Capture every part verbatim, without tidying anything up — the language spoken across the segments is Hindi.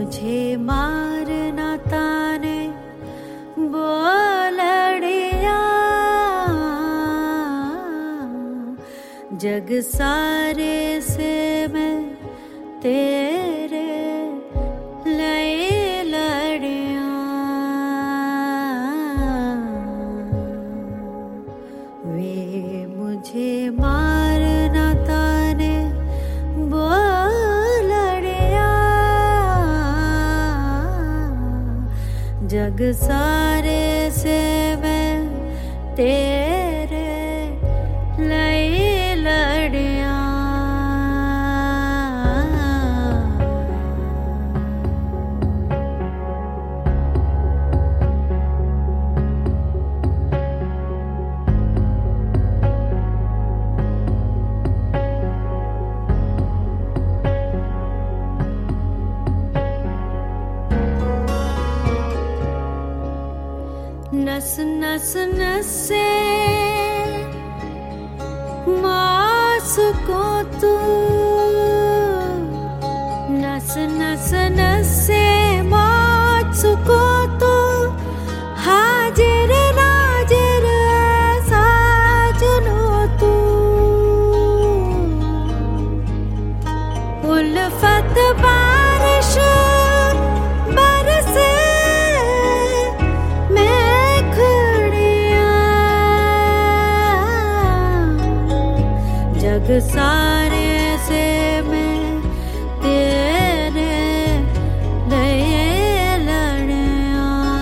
मुझे मारना ताने बोलड़िया, जग सारे से मैं तेरे लए लड़िया। वे मुझे मारना ताने बोलड़िया, जग सारे से मैं तेरे लए लड़िया। नस नस नस से मास को तू, नस नस नस से मास को तू, हाजिर नाजिर साजनो तू। उल्फत बारिश बरसे जग सारे से मैं तेरे लए लड़िया।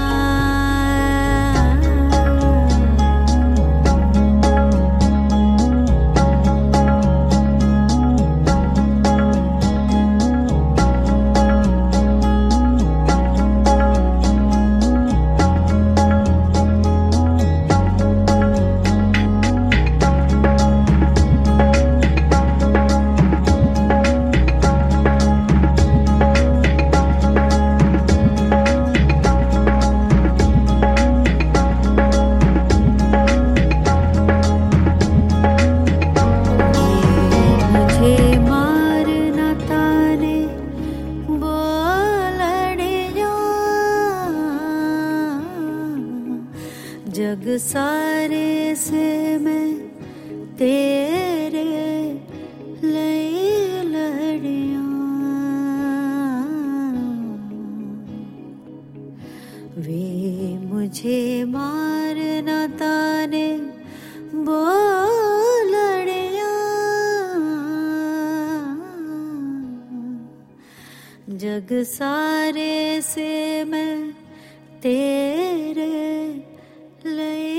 जग सारे से मैं तेरे लए लड़िया। वे मुझे मारना ताने बोलड़िया, जग सारे से मैं तेरे लए